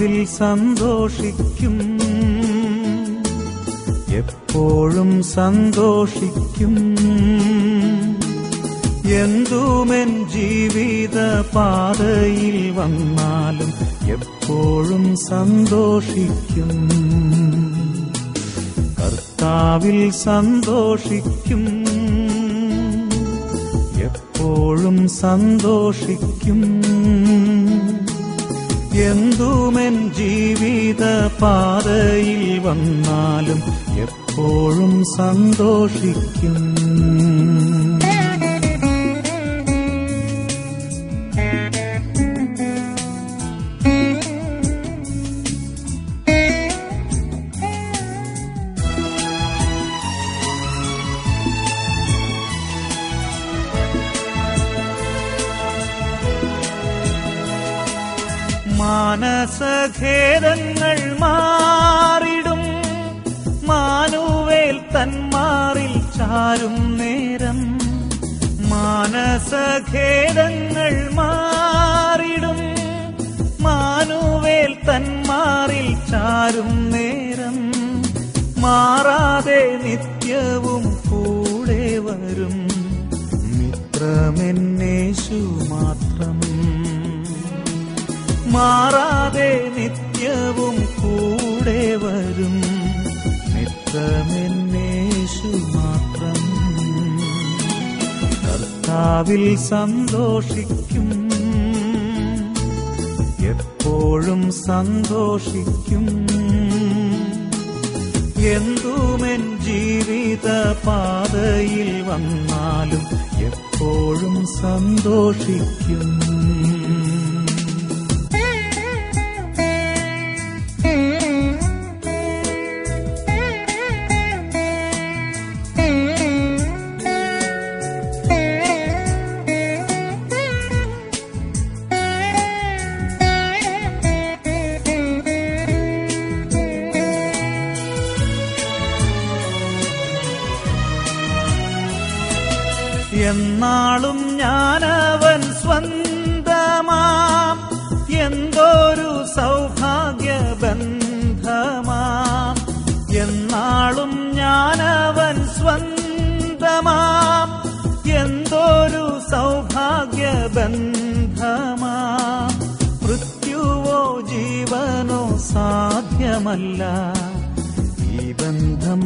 കർത്താവിൽ സന്തോഷിക്കും, എപ്പോഴും സന്തോഷിക്കും. എന്തുമെൻ ജീവിത പാതയിൽ വന്നാലും എപ്പോഴും സന്തോഷിക്കും. കർത്താവിൽ സന്തോഷിക്കും, എപ്പോഴും സന്തോഷിക്കും. എന്തുമെൻ ജീവിത പാതയിൽ വന്നാലും എപ്പോഴും സന്തോഷിക്കും. മാനസഖേദങ്ങൾ മാറിടും, മാനുവേൽ തന്മാറിൽ ചാരും നേരം. മാനസഖേദങ്ങൾ മാറിടും, മാനുവേൽ തന്മാറിൽ ചാരും നേരം. മാറാതെ നിത്യവും കൂടെ വരും മിത്രമെന്നേശു മാത്രം. മാറാതെ നിത്യവും കൂടെ വരും മിത്രമെന്നേശു മാത്രം. കർത്താവിൽ സന്തോഷിക്കും, എപ്പോഴും സന്തോഷിക്കും. എന്തുമെൻ ജീവിത പാതയിൽ വന്നാലും എപ്പോഴും സന്തോഷിക്കും. എന്നാളും ഞാനവൻ സ്വന്തമാം, എന്തൊരു സൗഭാഗ്യബന്ധമാം. എന്നാളും ഞാനവൻ സ്വന്തമാം, എന്തൊരു സൗഭാഗ്യബന്ധമാം. മൃത്യുവോ ജീവനോ സാധ്യമല്ല ഈ ബന്ധം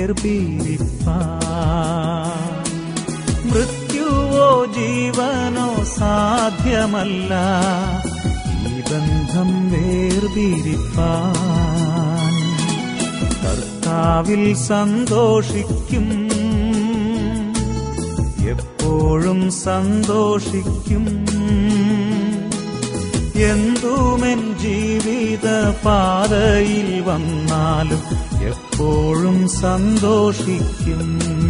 വേർപിരിപ്പാൻ. മൃത്യുവോ ജീവനോ സാധ്യമല്ല ഈ ബന്ധം വേർപിരിപ്പാൻ. കർത്താവിൽ സന്തോഷിക്കും, എപ്പോഴും സന്തോഷിക്കും. എന്തുമെൻ ജീവിത പാതയിൽ വന്നാലും എപ്പോഴും സന്തോഷിക്കും.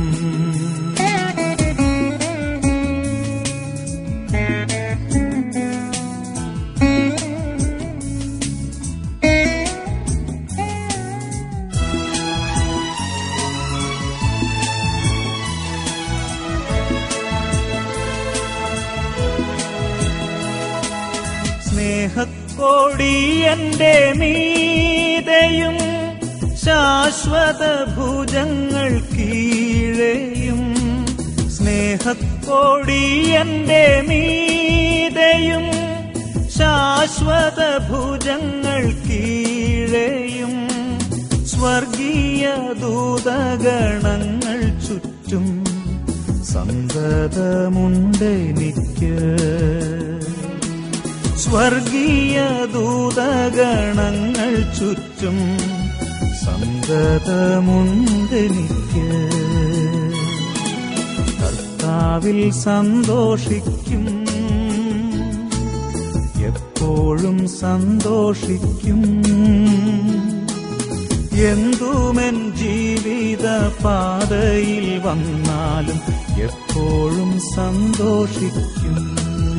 സ്നേഹക്കോടി എന്റെ മീതെയും ശാശ്വത ഭുജങ്ങൾ കീഴെയും. സ്നേഹക്കോടി എന്റെ മീതെയും ശാശ്വത ഭുജങ്ങൾ കീഴെയും. സ്വർഗീയ ദൂതഗണങ്ങൾ ചുറ്റും സന്തതമുണ്ടെനിക്ക്. സ്വർഗീയ ദൂതഗണങ്ങൾ ചുറ്റും സന്തതമുണ്ടെനിക്ക്. കർത്താവിൽ സന്തോഷിക്കും, എപ്പോഴും സന്തോഷിക്കും. എന്തുമെൻ ജീവിത പാതയിൽ വന്നാലും എപ്പോഴും സന്തോഷിക്കും.